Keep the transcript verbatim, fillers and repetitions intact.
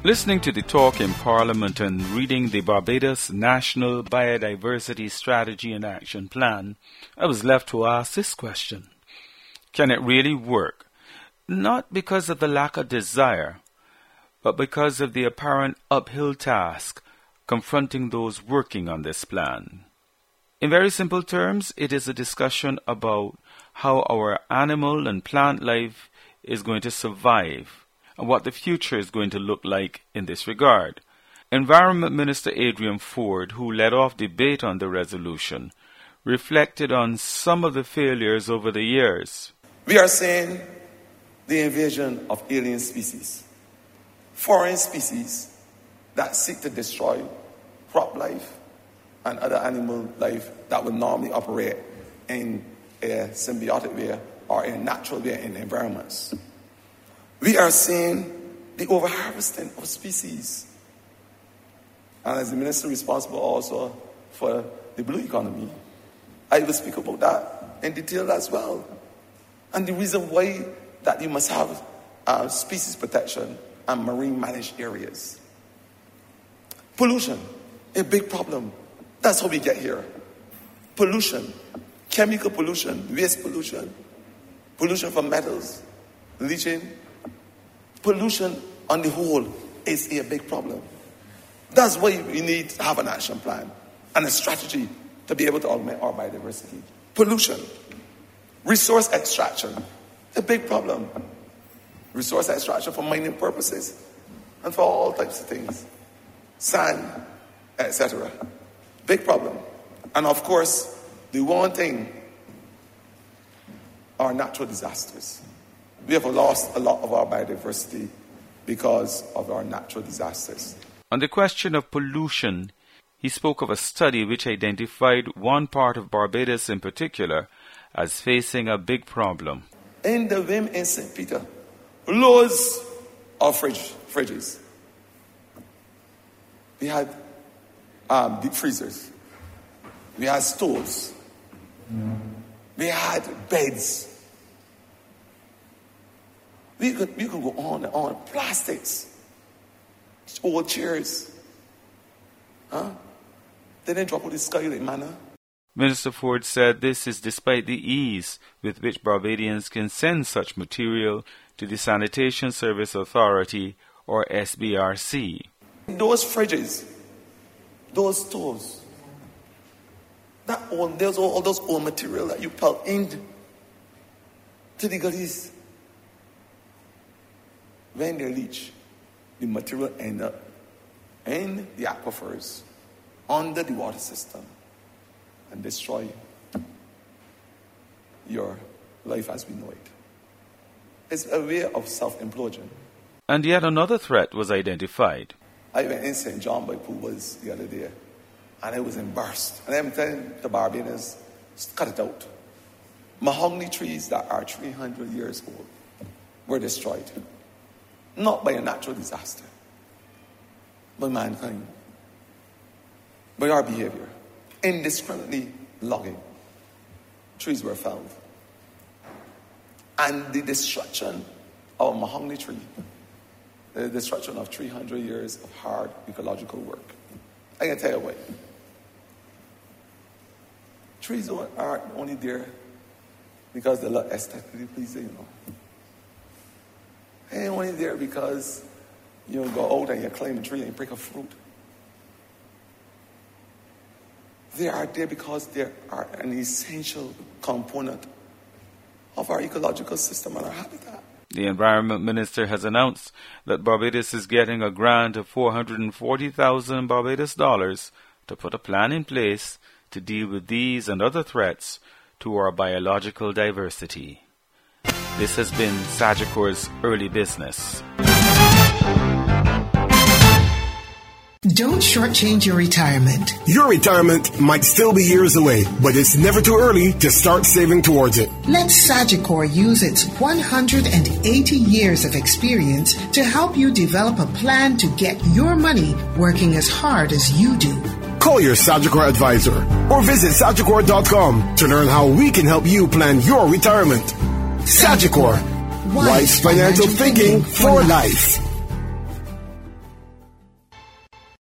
Listening to the talk in Parliament and reading the Barbados National Biodiversity Strategy and Action Plan, I was left to ask this question. Can it really work? Not because of the lack of desire, but because of the apparent uphill task confronting those working on this plan. In very simple terms, it is a discussion about how our animal and plant life is going to survive and what the future is going to look like in this regard. Environment Minister Adrian Ford, who led off debate on the resolution, reflected on some of the failures over the years. We are seeing the invasion of alien species, foreign species that seek to destroy crop life and other animal life that would normally operate in a symbiotic way or in a natural way in environments. We are seeing the overharvesting of species. And as the minister responsible also for the blue economy, I will speak about that in detail as well. And the reason why that you must have uh, species protection and marine managed areas. Pollution, a big problem. That's how we get here. Pollution, chemical pollution, waste pollution, pollution from metals, leaching. Pollution on the whole is a big problem. That's why we need to have an action plan and a strategy to be able to augment our biodiversity. Pollution, resource extraction, a big problem. Resource extraction for mining purposes and for all types of things. Sand, et cetera. Big problem. And of course, the one thing are natural disasters. We have lost a lot of our biodiversity because of our natural disasters. On the question of pollution, he spoke of a study which identified one part of Barbados in particular as facing a big problem. In the Vim in Saint Peter, loads of fridge, fridges. We had um, deep freezers. We had stoves. We had beds. We could, we could go on and on. Plastics. Old chairs. Huh? They didn't drop out the sky like manna. Minister Ford said this is despite the ease with which Barbadians can send such material to the Sanitation Service Authority, or S B R C. Those fridges, those stoves, that old, there's all, all those old material that you pull into the gullies. When they leach, the material end up in the aquifers, under the water system, and destroy your life as we know it. It's a way of self-implosion. And yet another threat was identified. I went in Saint John by Poobah's the other day, and I was embarrassed. And I'm telling the Barbadians, cut it out. Mahogany trees that are three hundred years old were destroyed. Not by a natural disaster, by mankind, by our behavior. Indiscriminately logging. Trees were felled. And the destruction of a mahogany tree, the destruction of three hundred years of hard ecological work. I can tell you what. Trees aren't only there because they look aesthetically pleasing, you know. They ain't only there because you go out and you climb a tree and you break a fruit. They are there because they are an essential component of our ecological system and our habitat. The Environment Minister has announced that Barbados is getting a grant of four hundred forty thousand Barbados dollars to put a plan in place to deal with these and other threats to our biological diversity. This has been Sagicor's Early Business. Don't shortchange your retirement. Your retirement might still be years away, but it's never too early to start saving towards it. Let Sagicor use its one hundred eighty years of experience to help you develop a plan to get your money working as hard as you do. Call your Sagicor advisor or visit Sagicor dot com to learn how we can help you plan your retirement. Sagicor, wise financial thinking for life.